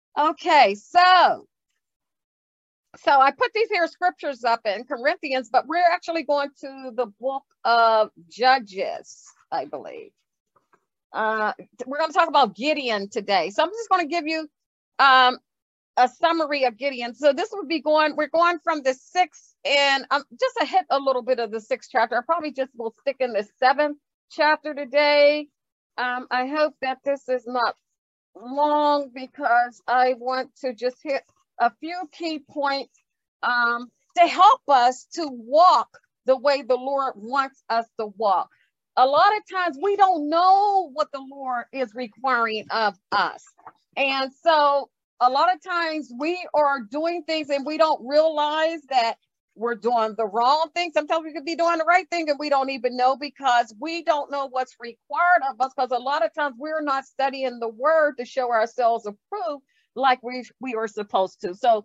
Okay, so I put these here scriptures up in Corinthians, but we're actually going to the book of Judges, I believe. We're going to talk about Gideon today. So I'm just going to give you um, a summary of Gideon. So this would be we're going from the sixth, and just a hit a little bit of the sixth chapter. I probably just will stick in the seventh chapter today. I hope that this is not long because I want to just hit a few key points to help us to walk the way the Lord wants us to walk. A lot of times we don't know what the Lord is requiring of us. And so a lot of times we are doing things and we don't realize that we're doing the wrong thing. Sometimes we could be doing the right thing and we don't even know because we don't know what's required of us, because a lot of times we're not studying the word to show ourselves approved like we were supposed to. So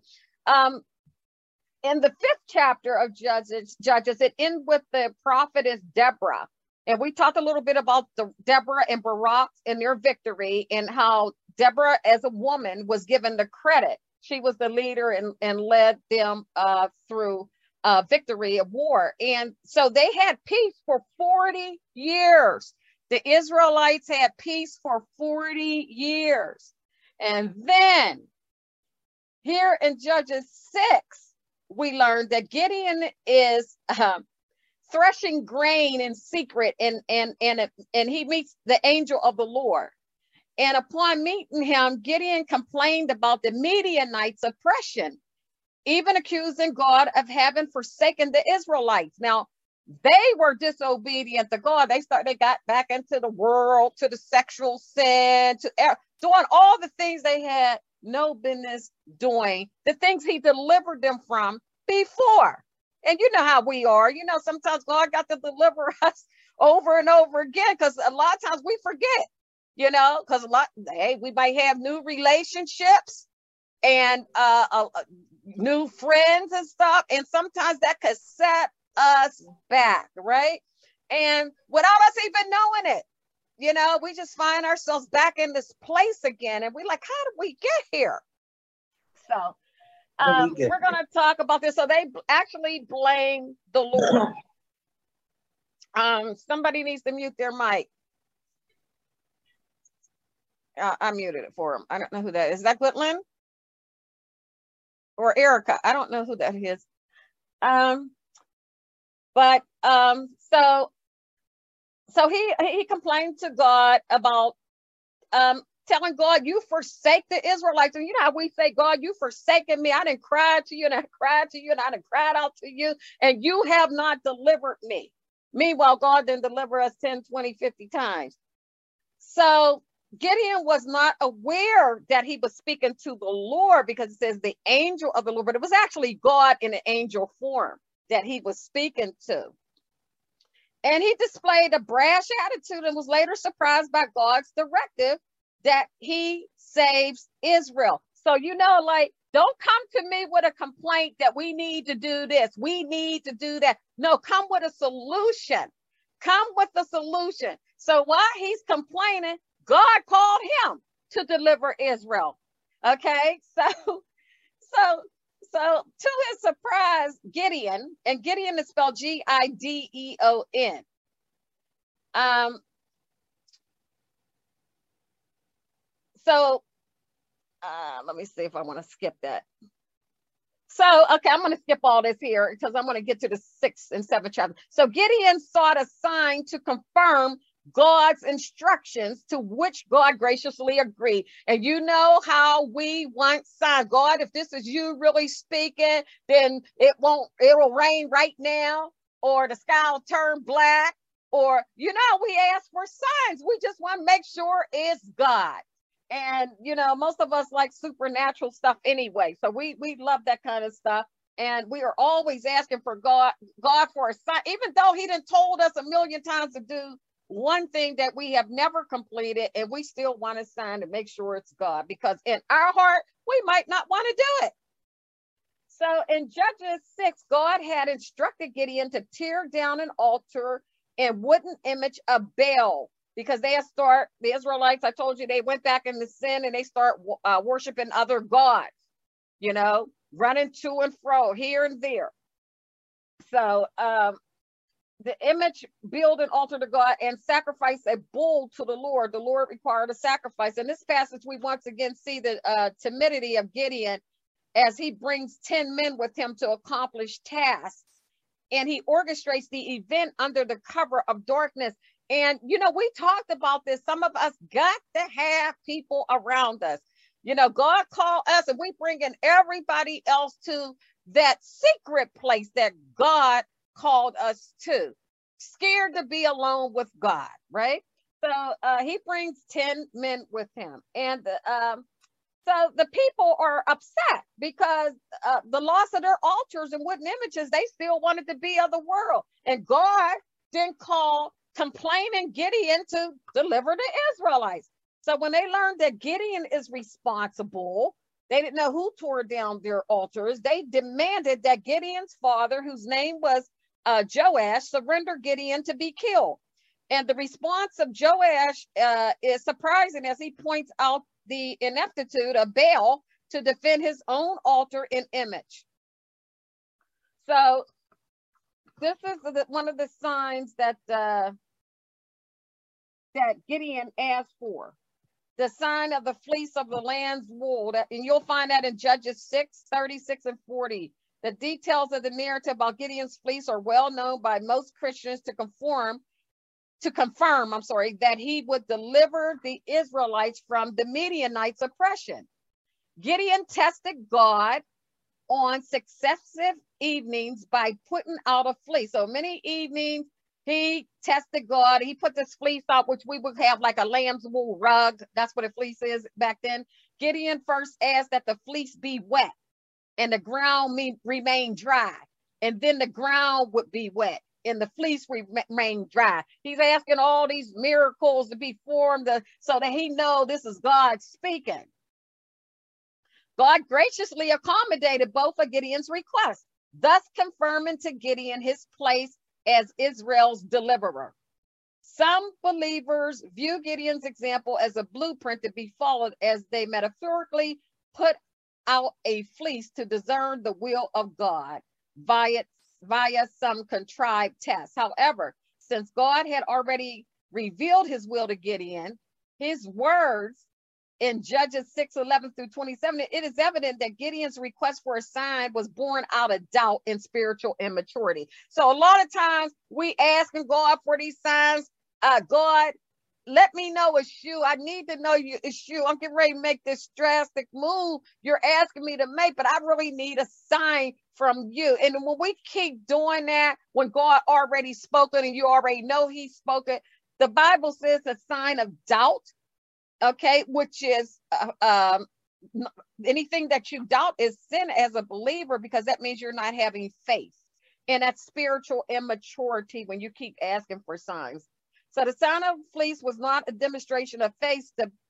in the fifth chapter of Judges, it ends with the prophetess Deborah. And we talked a little bit about Deborah and Barak and their victory, and how Deborah, as a woman, was given the credit. She was the leader and led them through victory of war. And so they had peace for 40 years. The Israelites had peace for 40 years. And then here in Judges 6, we learned that Gideon is threshing grain in secret, and he meets the angel of the Lord. And upon meeting him, Gideon complained about the Midianites' oppression, even accusing God of having forsaken the Israelites. Now, they were disobedient to God. They got back into the world, to the sexual sin, to doing all the things they had no business doing, the things he delivered them from before. And you know how we are. You know, sometimes God got to deliver us over and over again, because a lot of times we forget, you know, because we might have new relationships and new friends and stuff. And sometimes that could set us back, right? And without us even knowing it, you know, we just find ourselves back in this place again. And we're like, how did we get here? So we're going to talk about this. So they actually blame the Lord. Somebody needs to mute their mic. I muted it for him. I don't know who that is. Is that Goodland or Erica? I don't know who that is. So he complained to God about telling God, you forsake the Israelites. And you know how we say, God, you forsaken me. I didn't cry to you, and I cried to you, and I didn't cry out to you, and you have not delivered me. Meanwhile, God didn't deliver us 10, 20, 50 times. So Gideon was not aware that he was speaking to the Lord, because it says the angel of the Lord, but it was actually God in an angel form that he was speaking to. And he displayed a brash attitude and was later surprised by God's directive that he saves Israel. So, you know, like, don't come to me with a complaint that we need to do this, we need to do that. No, come with a solution. Come with a solution. So while he's complaining, God called him to deliver Israel. Okay, so to his surprise, Gideon, and Gideon is spelled Gideon. Let me see if I want to skip that. So, okay, I'm going to skip all this here because I'm going to get to the 6th and 7th chapter. So Gideon sought a sign to confirm God's instructions, to which God graciously agreed. And you know how we want signs. God, if this is you really speaking, then it'll rain right now, or the sky will turn black, or, you know, we ask for signs. We just want to make sure it's God. And, you know, most of us like supernatural stuff anyway. So we love that kind of stuff. And we are always asking for God for a sign, even though he done told us a million times to do one thing that we have never completed, and we still want a sign to make sure it's God, because in our heart, we might not want to do it. So in Judges 6, God had instructed Gideon to tear down an altar and wooden image of Baal because the Israelites, I told you, they went back into sin and they start worshiping other gods, running to and fro here and there. So the image build an altar to God and sacrifice a bull to the Lord. The Lord required a sacrifice. In this passage, we once again see the timidity of Gideon as he brings 10 men with him to accomplish tasks. And he orchestrates the event under the cover of darkness. And, we talked about this. Some of us got to have people around us. God called us, and we bring in everybody else to that secret place that God called us to. Scared to be alone with God, right? So he brings 10 men with him. And so the people are upset because the loss of their altars and wooden images, they still wanted to be of the world. And God didn't call complaining Gideon to deliver the Israelites. So when they learned that Gideon is responsible, they didn't know who tore down their altars. They demanded that Gideon's father, whose name was Joash, surrender Gideon to be killed. And the response of Joash is surprising as he points out the ineptitude of Baal to defend his own altar and image. So this is one of the signs that Gideon asked for. The sign of the fleece of the lamb's wool, and you'll find that in Judges 6, 36 and 40. The details of the narrative about Gideon's fleece are well known by most Christians to confirm that he would deliver the Israelites from the Midianites' oppression. Gideon tested God on successive evenings by putting out a fleece. So many evenings he tested God. He put this fleece out, which we would have like a lamb's wool rug. That's what a fleece is back then. Gideon first asked that the fleece be wet and the ground remain dry. And then the ground would be wet and the fleece remain dry. He's asking all these miracles to be formed so that he know this is God speaking. God graciously accommodated both of Gideon's requests, thus confirming to Gideon his place as Israel's deliverer. Some believers view Gideon's example as a blueprint to be followed as they metaphorically put out a fleece to discern the will of God via some contrived test. However, since God had already revealed his will to Gideon, his words in Judges 6:11 through 27, it is evident that Gideon's request for a sign was born out of doubt and spiritual immaturity. So a lot of times we asking God for these signs. God, let me know it's you. I need to know it's you. I'm getting ready to make this drastic move you're asking me to make, but I really need a sign from you. And when we keep doing that, when God already spoken and you already know he's spoken, the Bible says a sign of doubt, okay, which is anything that you doubt is sin as a believer, because that means you're not having faith. And that's spiritual immaturity when you keep asking for signs. So the sign of fleece was not a demonstration of faith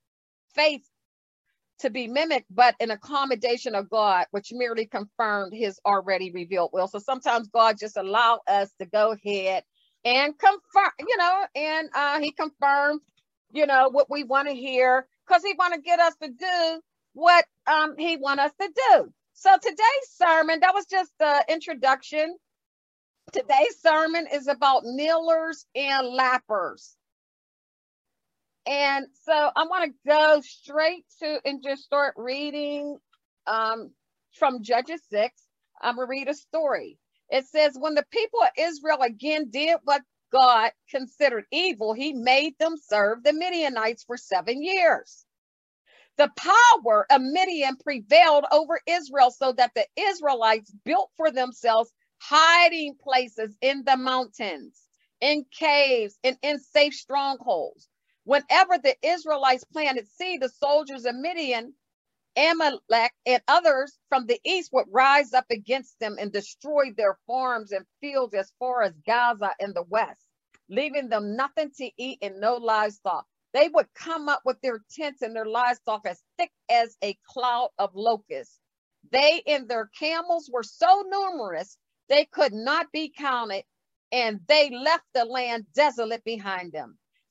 to be mimicked, but an accommodation of God, which merely confirmed his already revealed will. So sometimes God just allow us to go ahead and confirm, and he confirmed, what we want to hear, because he want to get us to do what he want us to do. So today's sermon, that was just the introduction. Today's sermon is about kneelers and lappers. And so I want to go straight to and just start reading from Judges 6. I'm going to read a story. It says, when the people of Israel again did what God considered evil, he made them serve the Midianites for 7 years. The power of Midian prevailed over Israel so that the Israelites built for themselves hiding places in the mountains, in caves, and in safe strongholds. Whenever the Israelites planted seed, the soldiers of Midian, Amalek, and others from the east would rise up against them and destroy their farms and fields as far as Gaza in the west, leaving them nothing to eat and no livestock. They would come up with their tents and their livestock as thick as a cloud of locusts. They and their camels were so numerous they could not be counted, and they left the land desolate behind them.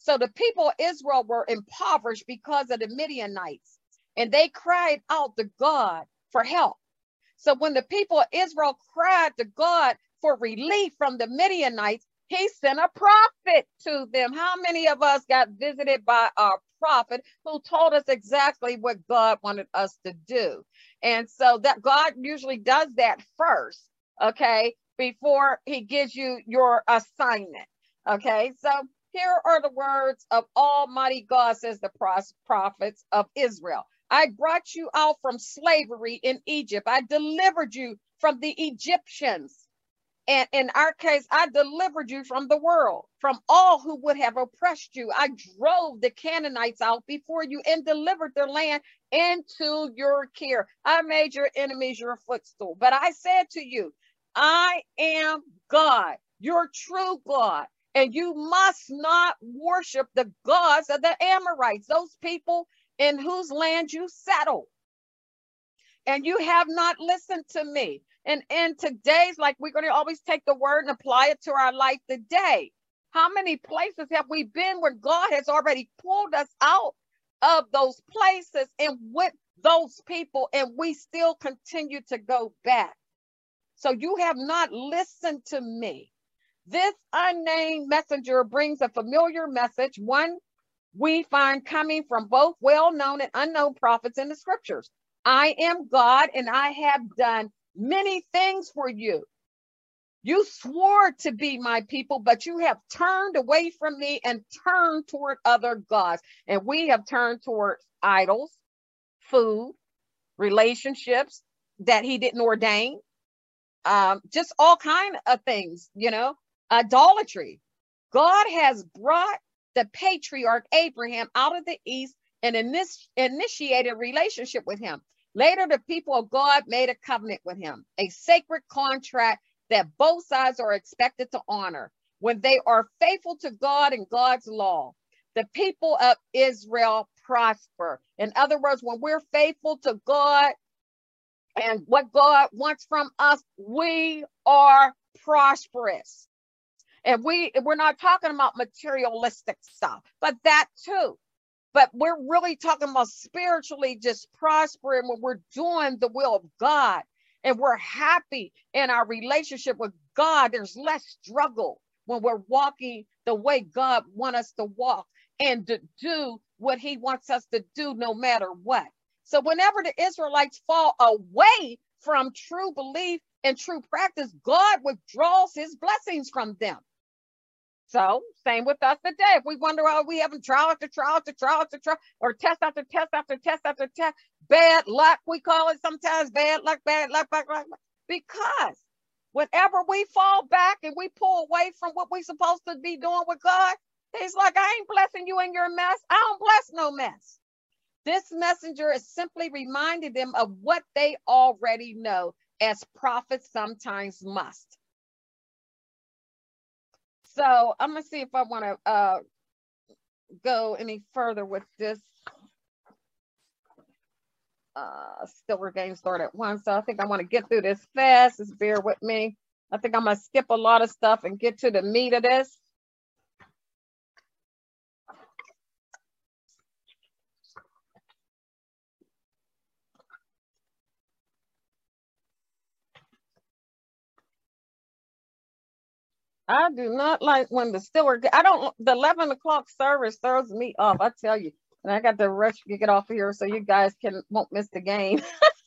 So the people of Israel were impoverished because of the Midianites, and they cried out to God for help. So when the people of Israel cried to God for relief from the Midianites, he sent a prophet to them. How many of us got visited by a prophet who told us exactly what God wanted us to do? And so that God usually does that first, okay, before he gives you your assignment. Okay, so here are the words of Almighty God, says the prophets of Israel. I brought you out from slavery in Egypt. I delivered you from the Egyptians. And in our case, I delivered you from the world, from all who would have oppressed you. I drove the Canaanites out before you and delivered their land into your care. I made your enemies your footstool. But I said to you, I am God, your true God. And you must not worship the gods of the Amorites, those people in whose land you settle. And you have not listened to me. And in today's, like, we're going to always take the word and apply it to our life today. How many places have we been where God has already pulled us out of those places and with those people, and we still continue to go back? So you have not listened to me. This unnamed messenger brings a familiar message, one we find coming from both well-known and unknown prophets in the scriptures. I am God, and I have done many things for you. You swore to be my people, but you have turned away from me and turned toward other gods. And we have turned toward idols, food, relationships that he didn't ordain, just all kinds of things, idolatry. God has brought the patriarch Abraham out of the east and initiated a relationship with him. Later, the people of God made a covenant with him, a sacred contract that both sides are expected to honor when they are faithful to God and God's law. The people of Israel prosper. In other words, when we're faithful to God and what God wants from us, we are prosperous. And we're not talking about materialistic stuff, but that too. But we're really talking about spiritually just prospering when we're doing the will of God and we're happy in our relationship with God. There's less struggle when we're walking the way God wants us to walk and to do what he wants us to do no matter what. So whenever the Israelites fall away from true belief and true practice, God withdraws his blessings from them. So same with us today. If we wonder why we having trial after trial after trial after trial, or test after test after test after test, bad luck, we call it sometimes, bad luck, because whenever we fall back and we pull away from what we're supposed to be doing with God, he's like, I ain't blessing you in your mess. I don't bless no mess. This messenger is simply reminding them of what they already know, as prophets sometimes must. So I'm going to see if I want to go any further with this. Stiller game start at 1. So I think I want to get through this fast. Just bear with me. I think I'm going to skip a lot of stuff and get to the meat of this. I do not like when the Stiller, the 11 o'clock service throws me off, I tell you. And I got to rush to get off of here so you guys won't miss the game.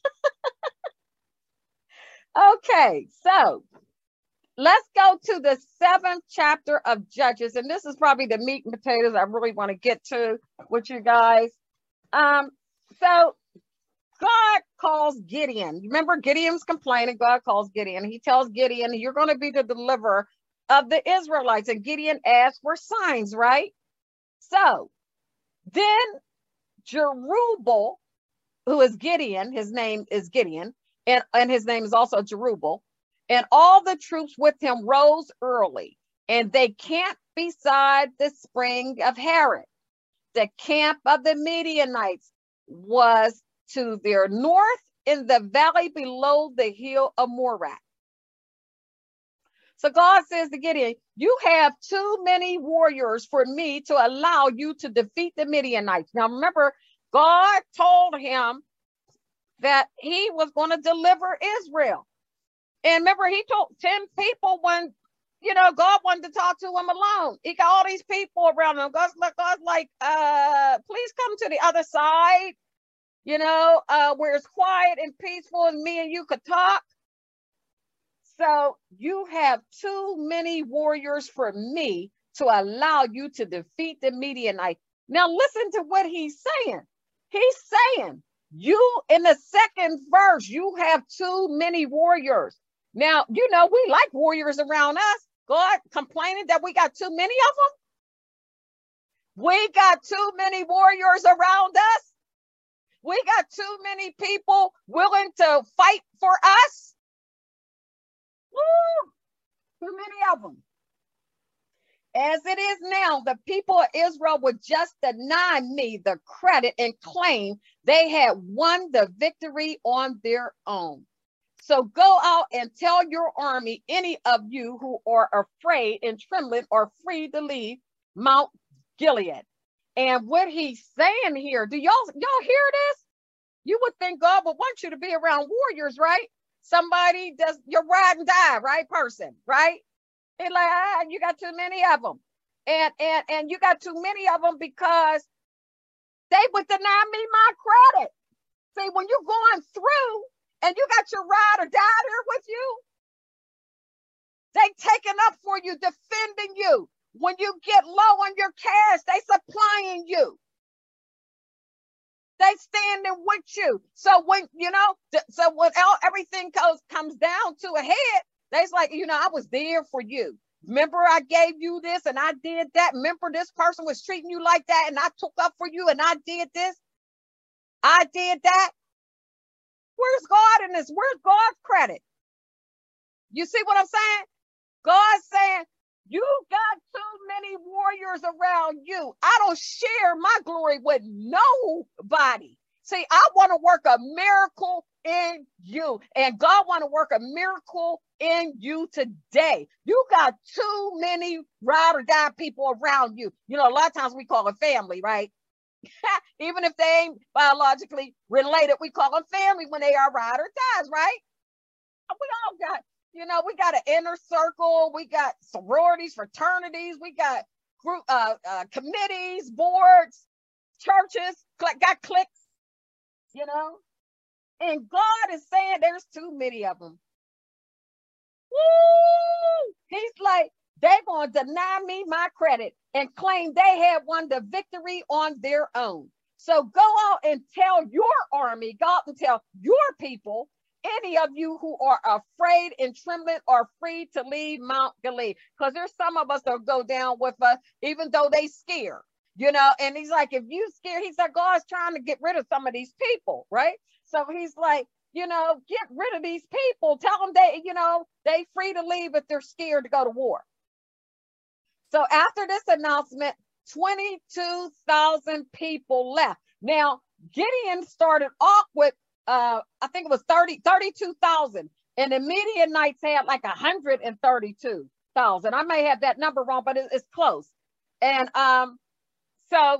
Okay, so let's go to the 7th chapter of Judges. And this is probably the meat and potatoes I really want to get to with you guys. So God calls Gideon. Remember, Gideon's complaining. God calls Gideon. He tells Gideon, you're going to be the deliverer of the Israelites. And Gideon asked for signs, right? So then Jerubbaal, who is Gideon, his name is Gideon, and his name is also Jerubbaal, and all the troops with him rose early, and they camped beside the spring of Harod. The camp of the Midianites was to their north in the valley below the hill of Morak. So God says to Gideon, you have too many warriors for me to allow you to defeat the Midianites. Now remember, God told him that he was going to deliver Israel. And remember, he told 10 people when, God wanted to talk to him alone. He got all these people around him. God's like, please come to the other side, where it's quiet and peaceful and me and you could talk. So you have too many warriors for me to allow you to defeat the Midianites. Now listen to what he's saying. He's saying, you, in the second verse, you have too many warriors. Now, we like warriors around us. God complaining that we got too many of them. We got too many warriors around us. We got too many people willing to fight for us. Woo, too many of them. As it is now, the people of Israel would just deny me the credit and claim they had won the victory on their own. So go out and tell your army, any of you who are afraid and trembling are free to leave Mount Gilead. And what he's saying here, do y'all hear this? You would think God would want you to be around warriors, right? Somebody does your ride and die, right? Person, right? It's like, you got too many of them. And you got too many of them because they would deny me my credit. See, when you're going through and you got your ride or die there with you, they taking up for you, defending you. When you get low on your cash, they supplying you. They standing with you. So when, so when everything comes down to a head, they's like, I was there for you. Remember, I gave you this and I did that. Remember, this person was treating you like that and I took up for you and I did this. I did that. Where's God in this? Where's God's credit? You see what I'm saying? God's saying, you got too many warriors around you. I don't share my glory with nobody. See, I want to work a miracle in you. And God want to work a miracle in you today. You got too many ride or die people around you. A lot of times we call it family, right? Even if they ain't biologically related, we call them family when they are ride or dies, right? We all got, we got an inner circle. We got sororities, fraternities. We got group, committees, boards, churches, got cliques, and God is saying there's too many of them. Woo! He's like, they're going to deny me my credit and claim they had won the victory on their own. So go out and tell your army, go out and tell your people, any of you who are afraid and trembling are free to leave Mount Gilead. Because there's some of us that go down with us, even though they scared, and he's like, if you scared, he's like, God's trying to get rid of some of these people, right? So he's like, get rid of these people. Tell them they free to leave if they're scared to go to war. So after this announcement, 22,000 people left. Now, Gideon started off with, I think it was 32,000. And the Midianites had like 132,000. I may have that number wrong, but it's close. And so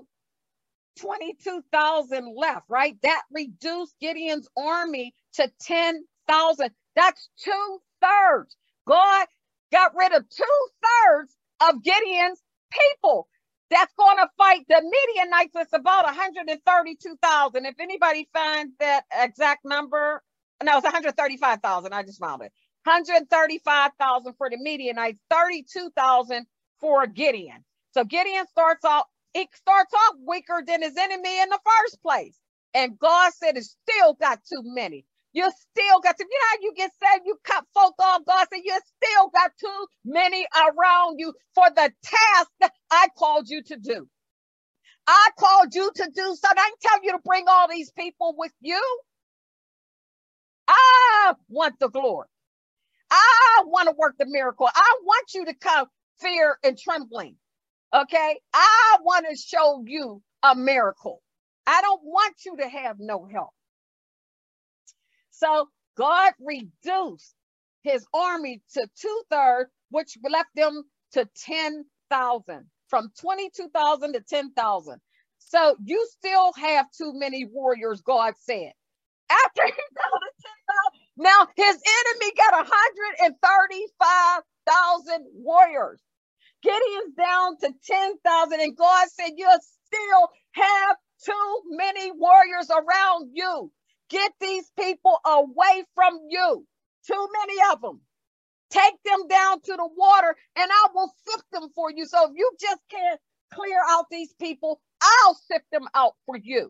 22,000 left, right? That reduced Gideon's army to 10,000. That's 2/3. God got rid of 2/3 of Gideon's people. That's going to fight the Midianites. It's about 132,000. If anybody finds that exact number, no, it's 135,000. I just found it. 135,000 for the Midianites, 32,000 for Gideon. So Gideon starts off weaker than his enemy in the first place. And God said it's still got too many. You still got to, how you get saved, you cut folk off. God said, you still got too many around you for the task that I called you to do. I called you to do something. I didn't tell you to bring all these people with you. I want the glory. I want to work the miracle. I want you to come fear and trembling. Okay. I want to show you a miracle. I don't want you to have no help. So God reduced his army to 2/3 which left them to 10,000, from 22,000 to 10,000. So you still have too many warriors, God said. After he fell to 10,000, now his enemy got 135,000 warriors. Gideon's down to 10,000, and God said, you still have too many warriors around you. Get these people away from you. Too many of them. Take them down to the water, and I will sift them for you. So if you just can't clear out these people, I'll sift them out for you.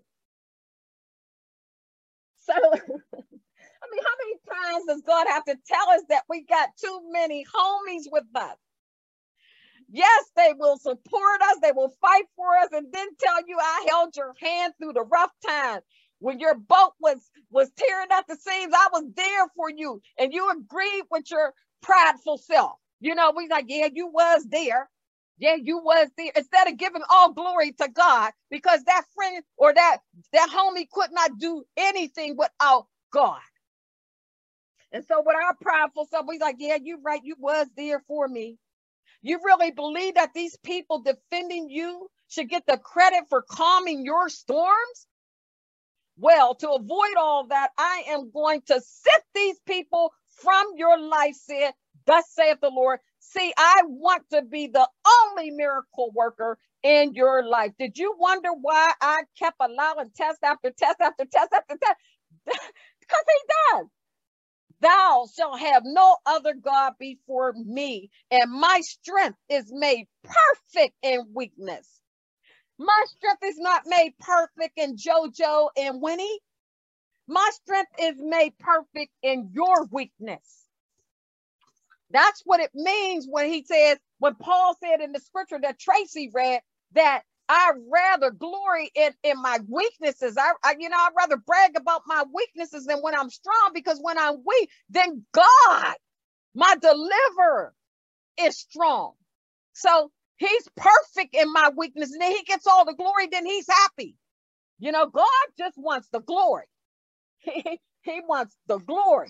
So, I mean, how many times does God have to tell us that we got too many homies with us? Yes, they will support us. They will fight for us, and then tell you, I held your hand through the rough times. When your boat was tearing at the seams, I was there for you, and you agreed with your prideful self. You know, we like, yeah, you was there. Yeah, you was there. Instead of giving all glory to God, because that friend or that homie could not do anything without God. And so with our prideful self, we like, yeah, you're right. You was there for me. You really believe that these people defending you should get the credit for calming your storms? Well, to avoid all that, I am going to sift these people from your life, said, thus saith the Lord. See, I want to be the only miracle worker in your life. Did you wonder why I kept allowing test after test after test after test? Because he does. Thou shalt have no other God before me, and my strength is made perfect in weakness. My strength is not made perfect in JoJo and Winnie. My strength is made perfect in your weakness. That's what it means when he says, when Paul said in the scripture that Tracy read, that I rather glory in my weaknesses. I'd rather brag about my weaknesses than when I'm strong, because when I'm weak, then God, my deliverer, is strong. So he's perfect in my weakness, and then he gets all the glory, then he's happy. You know, God just wants the glory. He wants the glory.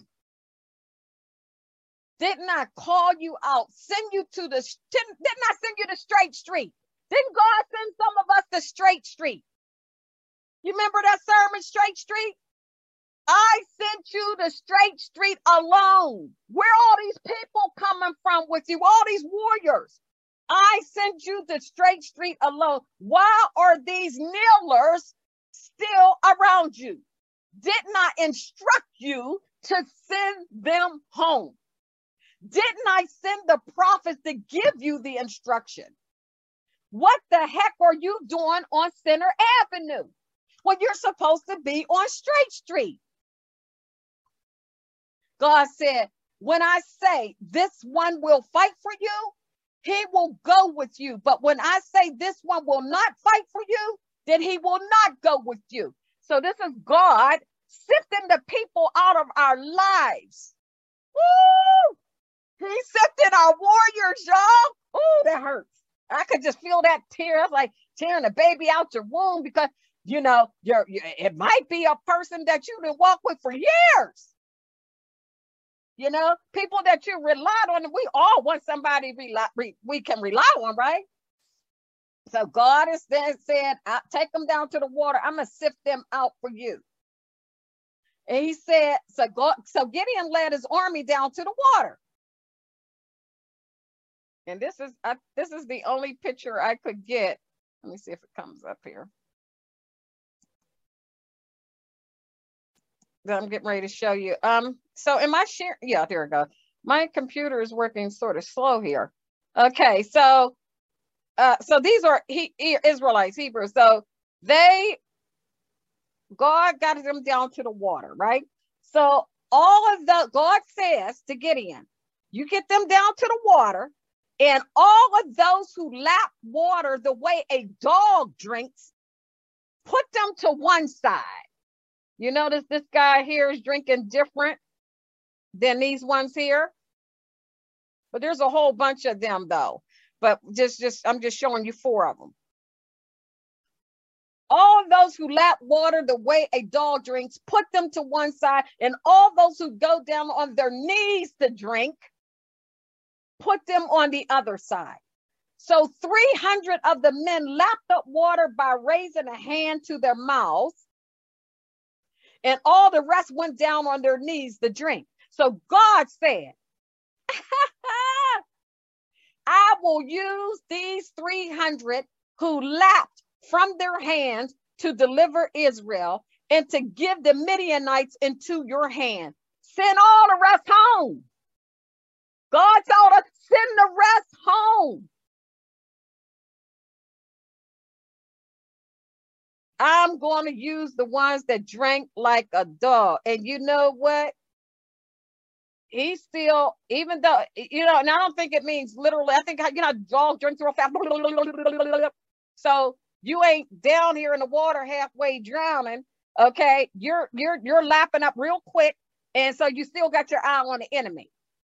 Didn't I call you out, didn't I send you to straight street? Didn't God send some of us to straight street? You remember that sermon, Straight Street? I sent you to straight street alone. Where all these people coming from with you? All these warriors. I sent you to straight street alone. Why are these kneelers still around you? Didn't I instruct you to send them home? Didn't I send the prophets to give you the instruction? What the heck are you doing on Center Avenue when you're supposed to be on Straight Street? God said, when I say this one will fight for you, he will go with you. But when I say this one will not fight for you, then he will not go with you. So this is God sifting the people out of our lives. Woo! He sifted our warriors, y'all. Ooh, that hurts. I could just feel that tear. It's like tearing a baby out your womb, because, you know, it might be a person that you didn't walk with for years. You know, people that you relied on. We all want somebody we can rely on, right? So God has said, I'll take them down to the water. I'm going to sift them out for you. And he said, so Gideon led his army down to the water. And this is the only picture I could get. Let me see if it comes up here. That I'm getting ready to show you. So am I sharing? Yeah, there we go. My computer is working sort of slow here. Okay, so these are Israelites, Hebrews. So God got them down to the water, right? So God says to Gideon, you get them down to the water, and all of those who lap water the way a dog drinks, put them to one side. You notice this guy here is drinking different than these ones here. But there's a whole bunch of them though. But I'm just showing you 4 of them. All of those who lap water the way a dog drinks, put them to one side. And all those who go down on their knees to drink, put them on the other side. So 300 of the men lapped up water by raising a hand to their mouths, and all the rest went down on their knees to drink. So God said, I will use these 300 who lapped from their hands to deliver Israel and to give the Midianites into your hand. Send all the rest home. God told us, send the rest home. I'm going to use the ones that drank like a dog. And you know what? He still, even though, and I don't think it means literally, I think, dogs drink real fast. So you ain't down here in the water halfway drowning. Okay. You're lapping up real quick. And so you still got your eye on the enemy.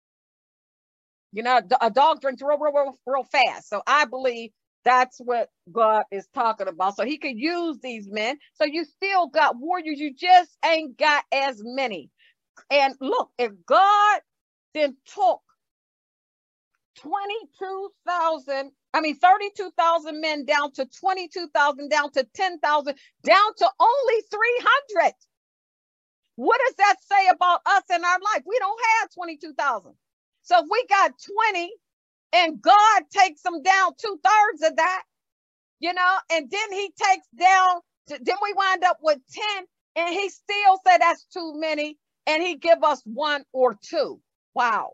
A dog drinks real fast. So I believe that's what God is talking about. So he could use these men. So you still got warriors. You just ain't got as many. And look, if God then took 32,000 men down to 22,000, down to 10,000, down to only 300. What does that say about us in our life? We don't have 22,000. So if we got 20 and God takes them down 2/3 of that, and then he takes down, then we wind up with 10 and he still said that's too many. And he give us 1 or 2. Wow.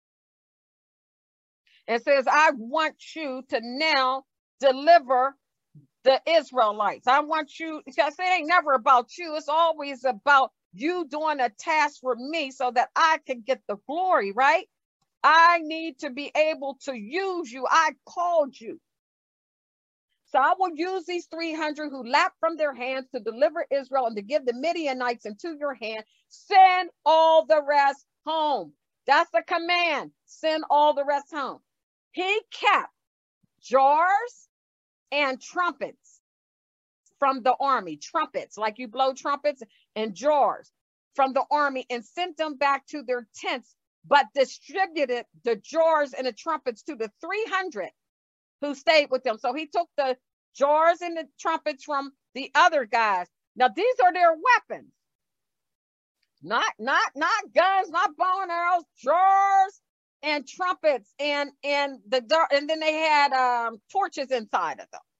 It says, I want you to now deliver the Israelites. I want you, because it ain't never about you. It's always about you doing a task for me so that I can get the glory, right? I need to be able to use you. I called you. So I will use these 300 who lapped from their hands to deliver Israel and to give the Midianites into your hand. Send all the rest home. That's the command. Send all the rest home. He kept jars and trumpets from the army. Trumpets, like you blow trumpets, and jars from the army, and sent them back to their tents, but distributed the jars and the trumpets to the 300 who stayed with them. So he took the jars and the trumpets from the other guys. Now these are their weapons. Not guns, not bow and arrows, jars and trumpets, and then they had torches inside of them.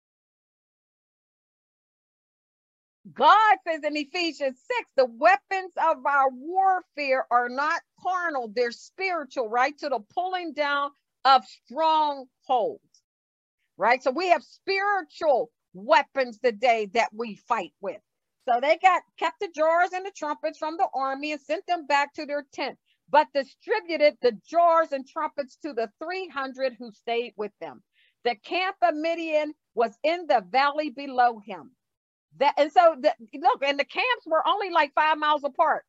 God says in Ephesians 6, the weapons of our warfare are not carnal, they're spiritual, right? To the pulling down of strongholds. Right? So we have spiritual weapons today that we fight with. So they kept the jars and the trumpets from the army and sent them back to their tent, but distributed the jars and trumpets to the 300 who stayed with them. The camp of Midian was in the valley below him. Look, and the camps were only like 5 miles apart.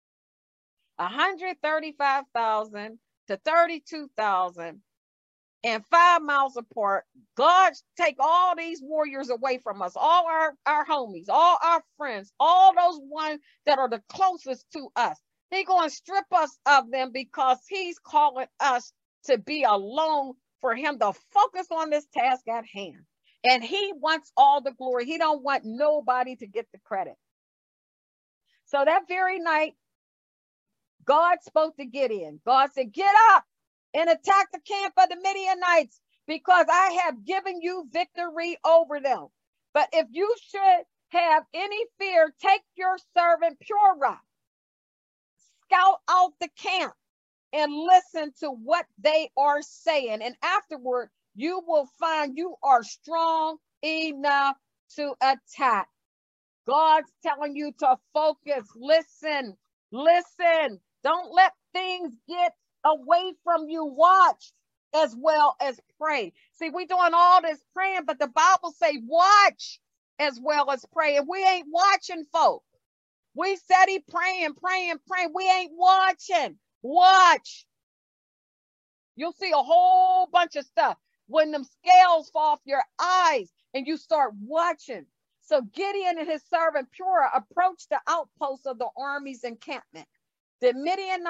135,000 to 32,000. And 5 miles apart. God take all these warriors away from us, all our homies, all our friends, all those ones that are the closest to us. He's going to strip us of them because he's calling us to be alone for him to focus on this task at hand. And he wants all the glory. He don't want nobody to get the credit. So that very night, God spoke to Gideon. God said, get up and attack the camp of the Midianites, because I have given you victory over them. But if you should have any fear, take your servant Purah, scout out the camp, and listen to what they are saying. And afterward, you will find you are strong enough to attack. God's telling you to focus, listen. Don't let things get away from you. Watch as well as pray. See, we doing all this praying, but the Bible say watch as well as pray. And we ain't watching, folk. We steady praying. We ain't watching. Watch. You'll see a whole bunch of stuff when them scales fall off your eyes and you start watching. So Gideon and his servant Purah approached the outposts of the army's encampment. The Midianites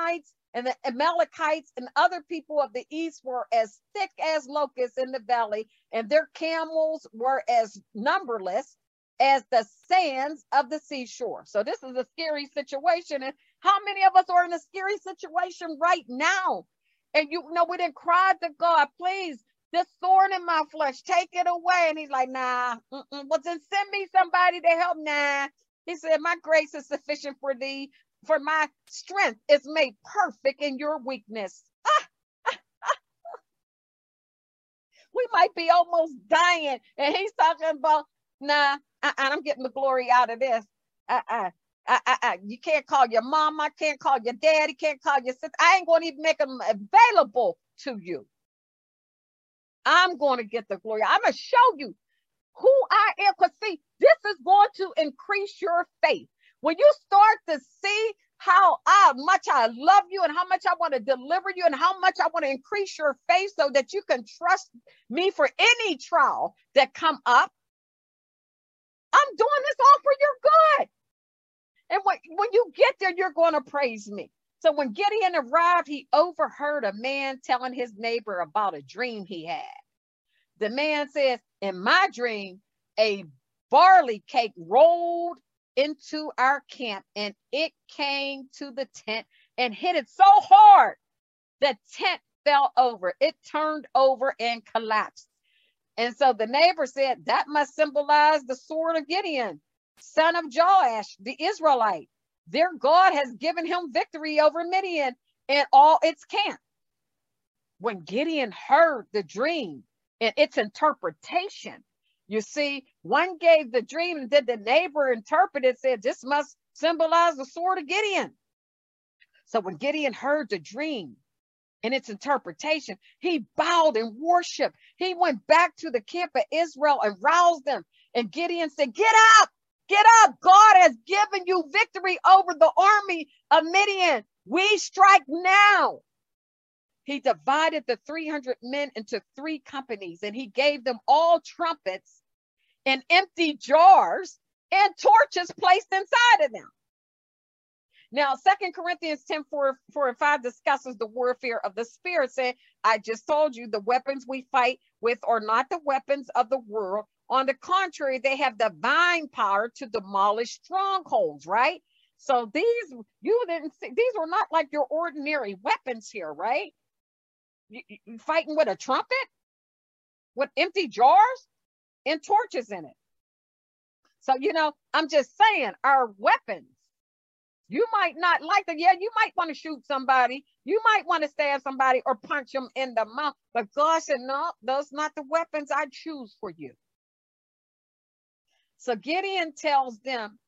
And the Amalekites and other people of the east were as thick as locusts in the valley, and their camels were as numberless as the sands of the seashore. So this is a scary situation. And how many of us are in a scary situation right now? And we didn't cry to God, please, this thorn in my flesh, take it away. And he's like, nah, well, then send me somebody to help. Nah. He said, my grace is sufficient for thee, for my strength is made perfect in your weakness. We might be almost dying. And he's talking about, nah, I'm getting the glory out of this. You can't call your mama, I can't call your daddy, can't call your sister. I ain't going to even make them available to you. I'm going to get the glory. I'm going to show you who I am. Because see, this is going to increase your faith. When you start to see how much I love you and how much I want to deliver you and how much I want to increase your faith so that you can trust me for any trial that come up, I'm doing this all for your good. And when you get there, you're going to praise me. So when Gideon arrived, he overheard a man telling his neighbor about a dream he had. The man says, in my dream, a barley cake rolled into our camp and it came to the tent and hit it so hard, the tent fell over. It turned over and collapsed. And so the neighbor said, that must symbolize the sword of Gideon, son of Joash, the Israelite. Their God has given him victory over Midian and all its camp. When Gideon heard the dream and its interpretation, you see, one gave the dream and then the neighbor interpreted, said, this must symbolize the sword of Gideon. So when Gideon heard the dream and its interpretation, he bowed in worship. He went back to the camp of Israel and roused them. And Gideon said, get up. Get up. God has given you victory over the army of Midian. We strike now. He divided the 300 men into 3 companies, and he gave them all trumpets and empty jars and torches placed inside of them. Now, 2 Corinthians 10:4-5 discusses the warfare of the spirit, saying, I just told you the weapons we fight with are not the weapons of the world. On the contrary, they have divine power to demolish strongholds, right? So these were not like your ordinary weapons here, right? You fighting with a trumpet, with empty jars and torches in it. So, I'm just saying, our weapons, you might not like them. Yeah, you might want to shoot somebody. You might want to stab somebody or punch them in the mouth. But God said, no, those are not the weapons I choose for you. So Gideon tells them,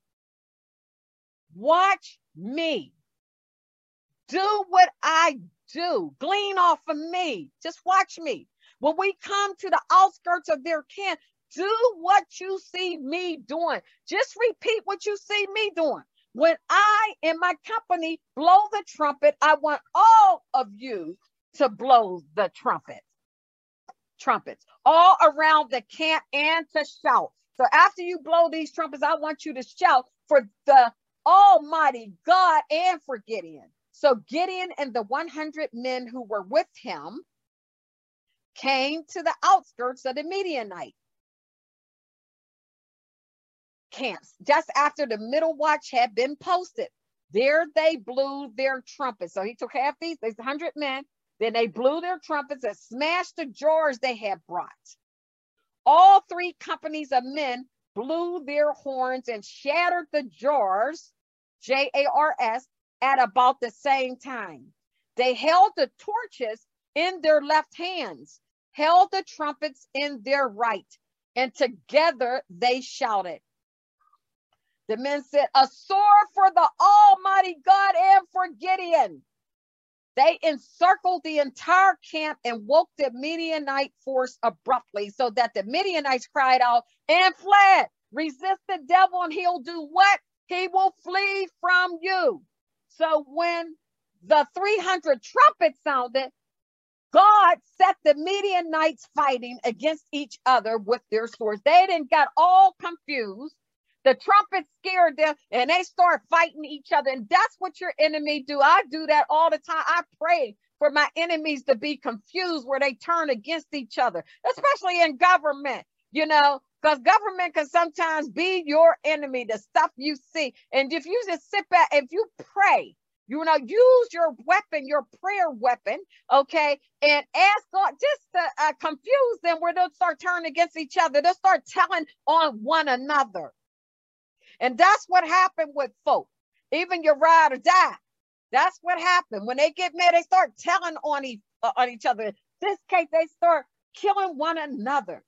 watch me. Do what I do. Glean off of me. Just watch me. When we come to the outskirts of their camp, do what you see me doing. Just repeat what you see me doing. When I and my company blow the trumpet, I want all of you to blow the trumpets all around the camp and to shout. So after you blow these trumpets, I want you to shout for the Almighty God and for Gideon. So Gideon and the 100 men who were with him came to the outskirts of the Midianite camps just after the middle watch had been posted. There they blew their trumpets. So he took half these 100 men, then they blew their trumpets and smashed the jars they had brought. All 3 companies of men blew their horns and shattered the jars, J-A-R-S, at about the same time. They held the torches in their left hands, held the trumpets in their right, and together they shouted. The men said, a sword for the Almighty God and for Gideon. They encircled the entire camp and woke the Midianite force abruptly, so that the Midianites cried out and fled. Resist the devil and he'll do what? He will flee from you. So when the 300 trumpets sounded, God set the Midianites fighting against each other with their swords. They didn't got all confused The trumpet scared them and they start fighting each other. And that's what your enemy do. I do that all the time. I pray for my enemies to be confused where they turn against each other, especially in government, because government can sometimes be your enemy, the stuff you see. And if you just sit back, if you pray, use your weapon, your prayer weapon, okay, and ask God just to confuse them where they'll start turning against each other. They'll start telling on one another. And that's what happened with folk. Even your ride or die. That's what happened. When they get mad, they start telling on each other. In this case, they start killing one another.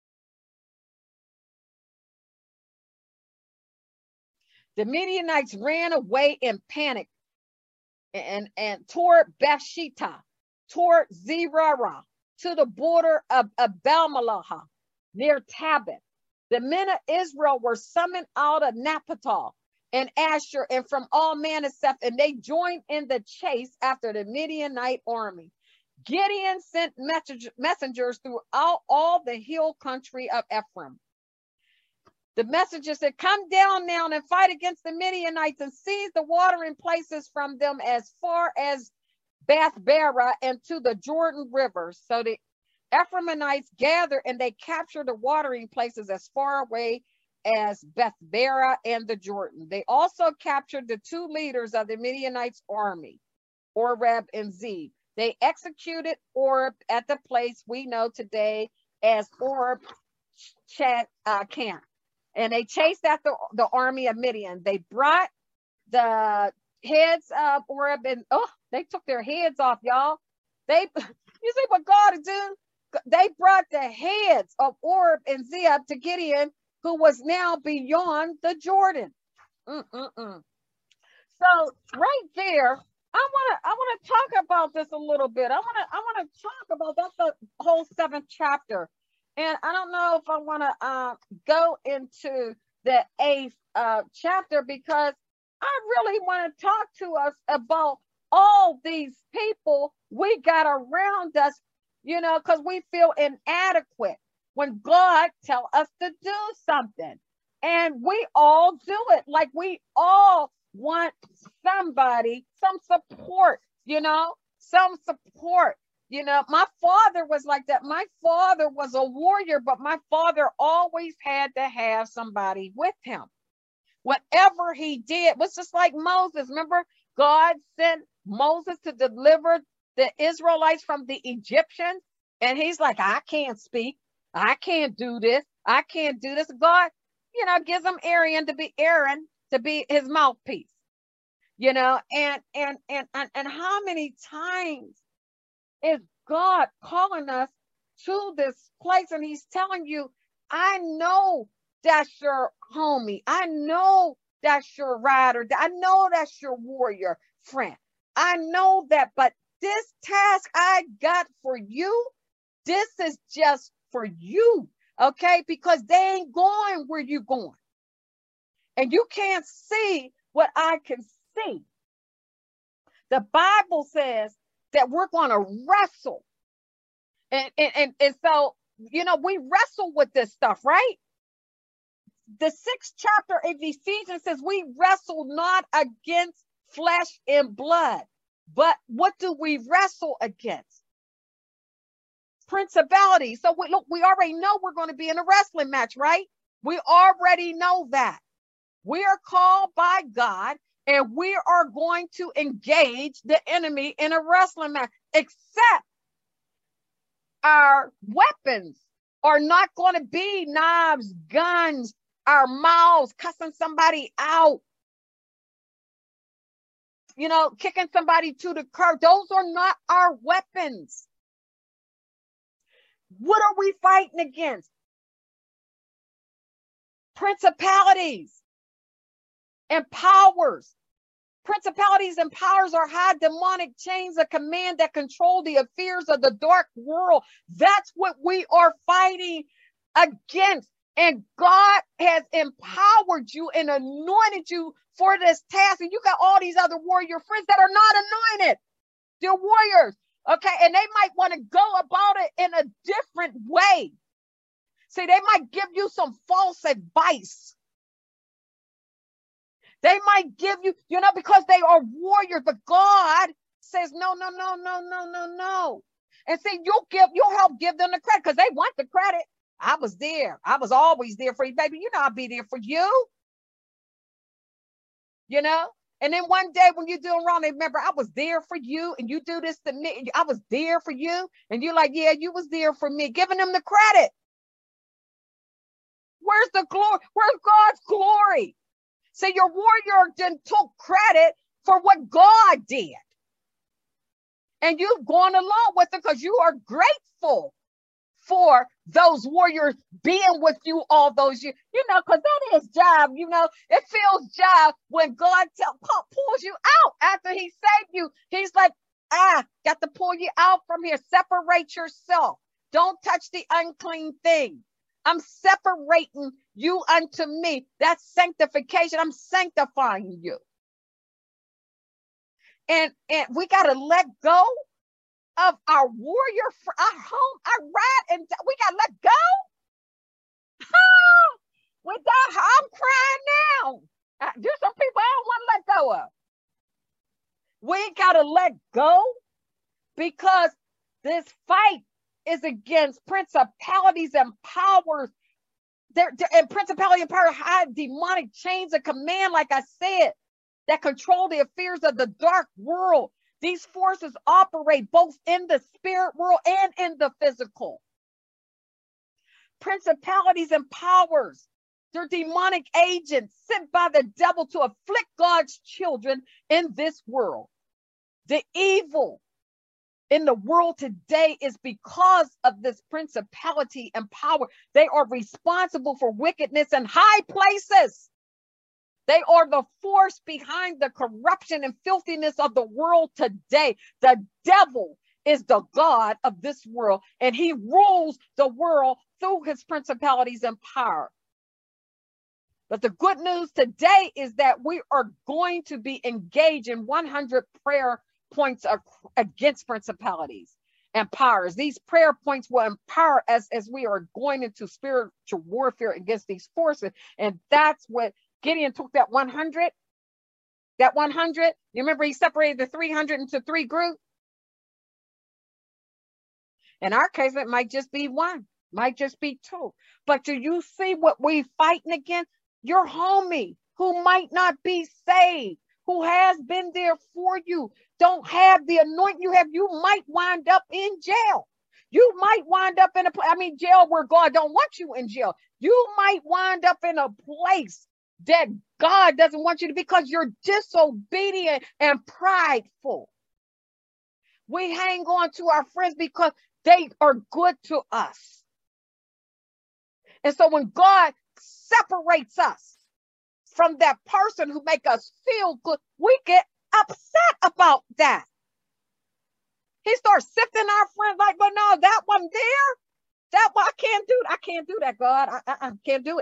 The Midianites ran away in panic and toward Bathsheba, toward Zerah, to the border of Balmalaha, near Tabith. The men of Israel were summoned out of Naphtali and Asher and from all Manasseh, and they joined in the chase after the Midianite army. Gideon sent messengers throughout all the hill country of Ephraim. The messengers said, come down now and fight against the Midianites and seize the watering places from them as far as Bethbara and to the Jordan River. So the Ephraimites gathered and they captured the watering places as far away as Bethbara and the Jordan. They also captured the two leaders of the Midianites' army, Oreb and Zeb. They executed Oreb at the place we know today as Oreb camp. And they chased after the army of Midian. They brought the heads of Oreb and they took their heads off, y'all. You see what God do? They brought the heads of Oreb and Zeb to Gideon, who was now beyond the Jordan. So right there, I want to talk about this a little bit. I want to talk about that's the whole 7th chapter. And I don't know if I want to go into the 8th chapter, because I really want to talk to us about all these people we got around us, because we feel inadequate when God tells us to do something. And we all do it. Like we all want somebody, some support, some support. My father was like that. My father was a warrior, but my father always had to have somebody with him. Whatever he did was just like Moses. Remember, God sent Moses to deliver the Israelites from the Egyptians. And he's like, I can't speak. I can't do this. I can't do this. God, gives him Aaron to be his mouthpiece. And how many times is God calling us to this place, and he's telling you, I know that's your homie. I know that's your rider. I know that's your warrior friend. I know that, but this task I got for you, this is just for you, okay? Because they ain't going where you're going. And you can't see what I can see. The Bible says that we're going to wrestle. And so, we wrestle with this stuff, right? The 6th chapter of Ephesians says we wrestle not against flesh and blood, but what do we wrestle against? Principalities. So we already know we're going to be in a wrestling match, right? We already know that. We are called by God, and we are going to engage the enemy in a wrestling match, except our weapons are not going to be knives, guns, our mouths, cussing somebody out, kicking somebody to the curb. Those are not our weapons. What are we fighting against? Principalities and powers. Principalities and powers are high demonic chains of command that control the affairs of the dark world. That's what we are fighting against. And God has empowered you and anointed you for this task. And you got all these other warrior friends that are not anointed. They're warriors. Okay. And they might want to go about it in a different way. See, they might give you some false advice. They might give you, because they are warriors, but God says, no, no, no, no, no, no, no. And see, you'll help give them the credit because they want the credit. I was there. I was always there for you, baby. I'll be there for you. And then one day when you're doing wrong, they remember I was there for you and you do this to me. I was there for you. And you're like, yeah, you was there for me, giving them the credit. Where's the glory? Where's God's glory? See, your warrior then took credit for what God did. And you've gone along with it because you are grateful for those warriors being with you all those years, because that is job, it feels job when God pulls you out after he saved you. He's like, got to pull you out from here. Separate yourself. Don't touch the unclean thing. I'm separating you unto me. That's sanctification. I'm sanctifying you. And we got to let go of our warrior, for our home, our ride, and we got to let go. With that, I'm crying now. There's some people I don't want to let go of. We got to let go because this fight is against principalities and powers. And principality and power have demonic chains of command, like I said, that control the affairs of the dark world. These forces operate both in the spirit world and in the physical. Principalities and powers, they're demonic agents sent by the devil to afflict God's children in this world. The evil in the world today is because of this principality and power. They are responsible for wickedness in high places. They are the force behind the corruption and filthiness of the world today. The devil is the God of this world, and he rules the world through his principalities and power. But the good news today is that we are going to be engaged in 100 prayer points against principalities and powers. These prayer points will empower us as we are going into spiritual warfare against these forces. And that's what Gideon took that 100. That 100, you remember he separated the 300 into 3 groups? In our case, it might just be 1, might just be 2. But do you see what we're fighting against? Your homie who might not be saved, who has been there for you, don't have the anointing you have. You might wind up in jail. You might wind up in jail where God don't want you in jail. You might wind up in a place that God doesn't want you to because you're disobedient and prideful. We hang on to our friends because they are good to us. And so when God separates us from that person who make us feel good, we get upset about that. He starts sifting our friends like, but no, that one there, that one, I can't do that, God. I can't do it.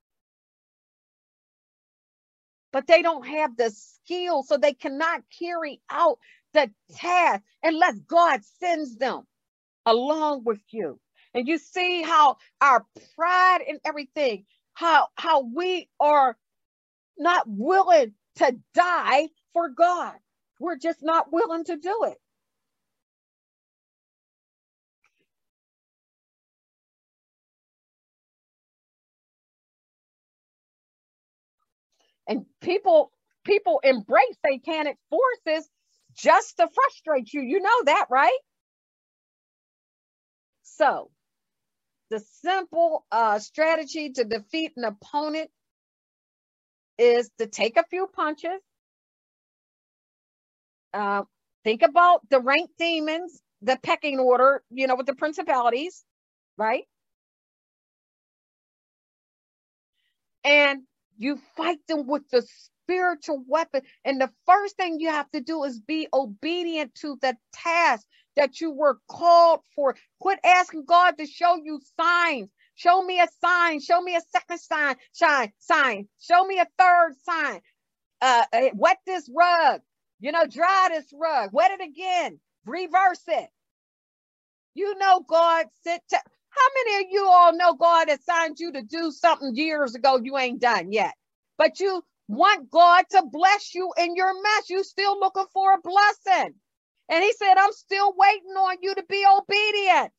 But they don't have the skill, so they cannot carry out the task unless God sends them along with you. And you see how our pride and everything, how we are not willing to die for God. We're just not willing to do it. And people embrace satanic forces just to frustrate you. You know that, right? So the simple strategy to defeat an opponent is to take a few punches. Think about the ranked demons, the pecking order, with the principalities, right? And you fight them with the spiritual weapon. And the first thing you have to do is be obedient to the task that you were called for. Quit asking God to show you signs. Show me a sign. Show me a second sign. Show me a third sign. Wet this rug. Dry this rug. Wet it again. Reverse it. God said. How many of you all know God assigned you to do something years ago you ain't done yet? But you want God to bless you in your mess. You still looking for a blessing. And he said, I'm still waiting on you to be obedient.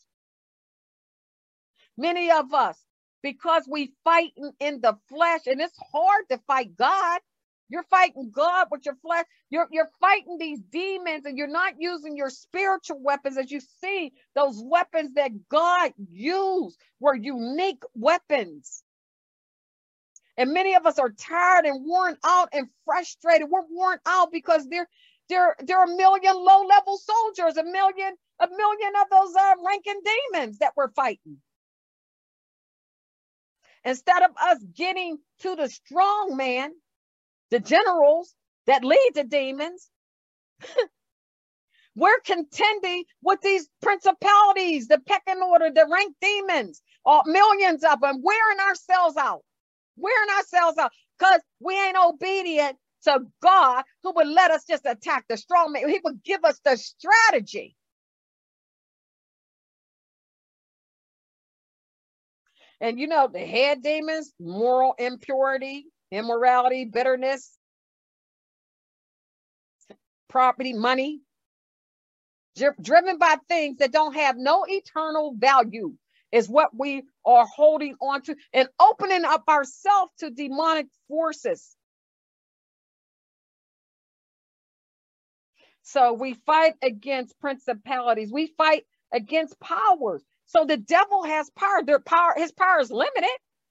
Many of us, because we fighting in the flesh, and it's hard to fight God. You're fighting God with your flesh. You're fighting these demons, and you're not using your spiritual weapons. As you see, those weapons that God used were unique weapons. And many of us are tired and worn out and frustrated. We're worn out because there are a million low-level soldiers, a million of those ranking demons that we're fighting. Instead of us getting to the strong man, the generals that lead the demons, we're contending with these principalities, the pecking order, the rank demons, millions of them, wearing ourselves out because we ain't obedient to God, who would let us just attack the strong man. He would give us the strategy. And you know, the head demons, moral impurity, immorality, bitterness, property, money, driven by things that don't have no eternal value is what we are holding on to and opening up ourselves to demonic forces. So we fight against principalities. We fight against powers. So the devil has power. His power is limited.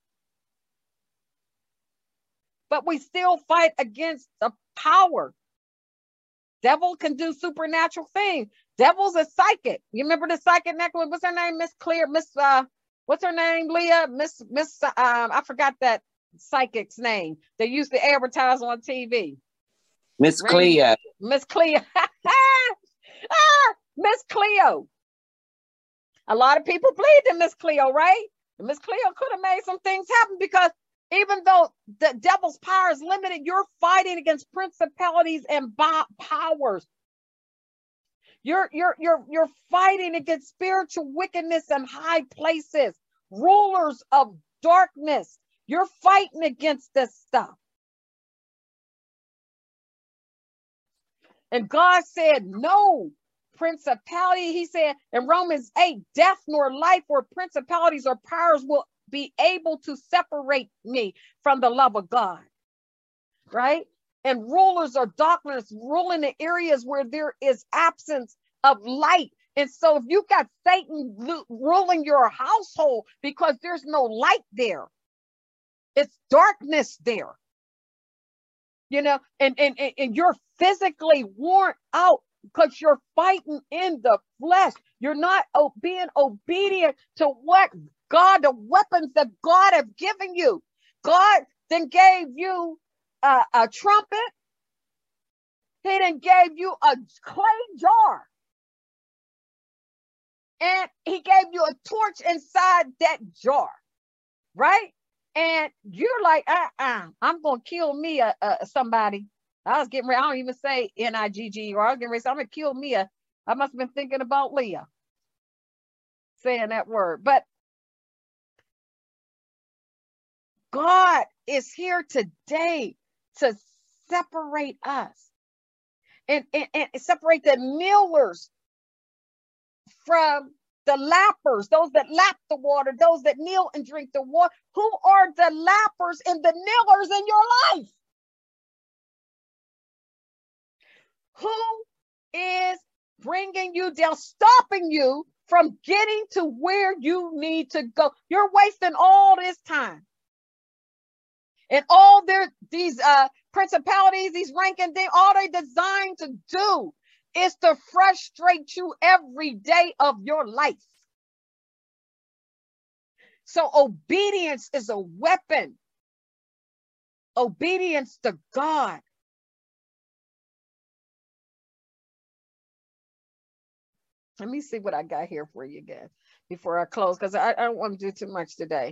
But we still fight against the power. Devil can do supernatural things. Devil's a psychic. You remember the psychic necklace? What's her name? Miss Clear. What's her name? Leah? I forgot that psychic's name. They used to advertise on TV. Miss Cleo. Miss Cleo. Miss Cleo. A lot of people believed in Miss Cleo, right? And Miss Cleo could have made some things happen, because even though the devil's power is limited, you're fighting against principalities and powers. You're fighting against spiritual wickedness in high places, rulers of darkness. You're fighting against this stuff. And God said, no principality. He said in Romans 8, death nor life or principalities or powers will be able to separate me from the love of God. Right? And rulers of darkness rule in the areas where there is absence of light. And so if you got Satan ruling your household because there's no light there, it's darkness there. You know, and you're physically worn out because you're fighting in the flesh. You're not being obedient to what God, the weapons that God have given you. God then gave you a trumpet. He then gave you a clay jar. And he gave you a torch inside that jar. Right? And you're like, I'm going to kill me somebody. I was getting ready. I don't even say Nigg, or I was getting ready to say, I'm going to kill me. I must have been thinking about Leah saying that word. But God is here today to separate us and separate the kneelers from the lappers, those that lap the water, those that kneel and drink the water. Who are the lappers and the kneelers in your life? Who is bringing you down, stopping you from getting to where you need to go? You're wasting all this time. And all these principalities, these ranking things, all they're designed to do is to frustrate you every day of your life. So obedience is a weapon. Obedience to God. Let me see what I got here for you again before I close, because I don't want to do too much today.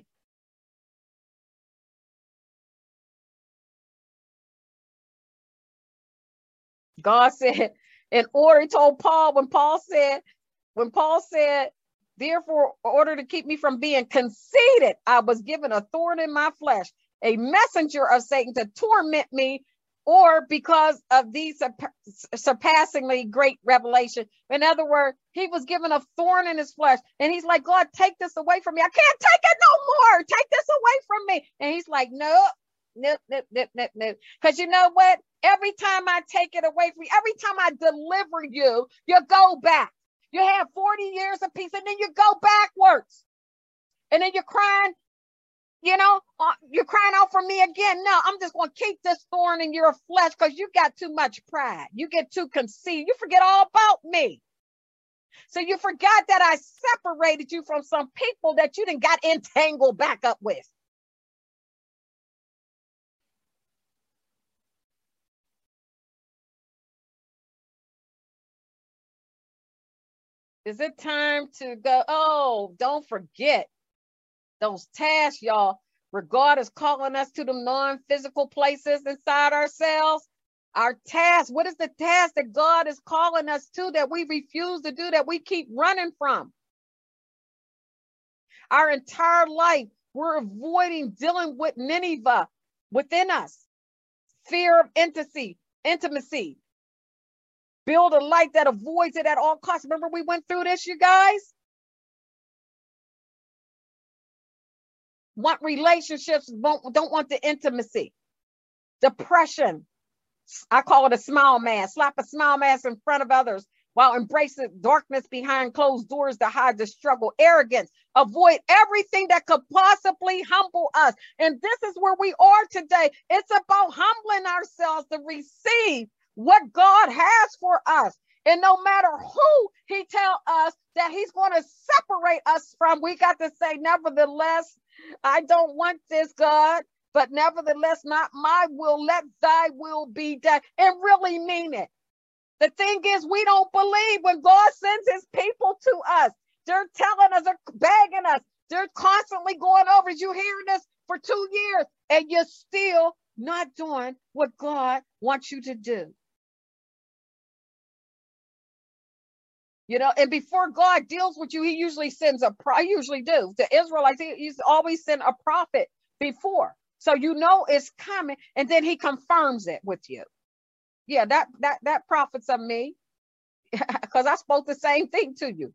God said, in order, he told Paul, when Paul said, therefore, in order to keep me from being conceited, I was given a thorn in my flesh, a messenger of Satan to torment me, or because of these surpassingly great revelation. In other words, he was given a thorn in his flesh, and he's like, God, take this away from me. I can't take it no more. Take this away from me. And he's like, nope. Because you know what? Every time I take it away from you, every time I deliver you, you go back. You have 40 years of peace, and then you go backwards. And then you're crying, you're crying out for me again. No, I'm just going to keep this thorn in your flesh because you got too much pride. You get too conceited. You forget all about me. So you forgot that I separated you from some people that you didn't got entangled back up with. Is it time to go? Oh, don't forget those tasks, y'all. Where God is calling us to the non-physical places inside ourselves. Our task, what is the task that God is calling us to that we refuse to do, that we keep running from? Our entire life, we're avoiding dealing with Nineveh within us. Fear of intimacy. Build a life that avoids it at all costs. Remember we went through this, you guys? Want relationships, don't want the intimacy. Depression. I call it a smile mask. Slap a smile mask in front of others while embracing darkness behind closed doors to hide the struggle. Arrogance. Avoid everything that could possibly humble us. And this is where we are today. It's about humbling ourselves to receive what God has for us. And no matter who he tell us that he's going to separate us from, we got to say, nevertheless, I don't want this, God, but nevertheless, not my will, let thy will be done, and really mean it. The thing is, we don't believe when God sends his people to us. They're telling us, they're begging us, they're constantly going over. You hearing this for 2 years, and you're still not doing what God wants you to do. And before God deals with you, he usually sends I usually do. The Israelites, he's always sent a prophet before. So it's coming, and then he confirms it with you. Yeah, that prophet's of me, because I spoke the same thing to you.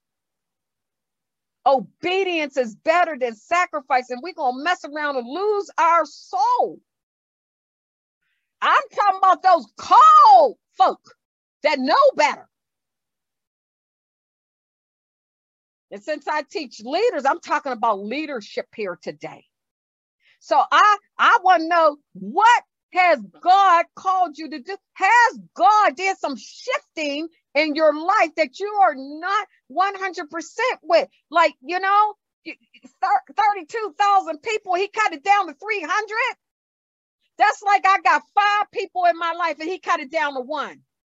Obedience is better than sacrifice, and we're going to mess around and lose our soul. I'm talking about those called folk that know better. And since I teach leaders, I'm talking about leadership here today. So I want to know, what has God called you to do? Has God did some shifting in your life that you are not 100% with? Like, 32,000 people, he cut it down to 300. That's like I got 5 people in my life and he cut it down to 1.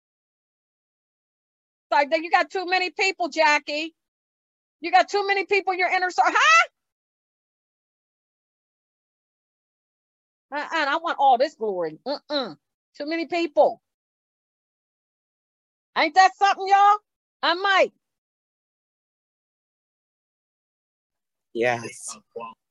Like, you got too many people, Jackie. You got too many people in your inner circle. Huh? And I want all this glory. Too many people. Ain't that something, y'all? I might. Yes.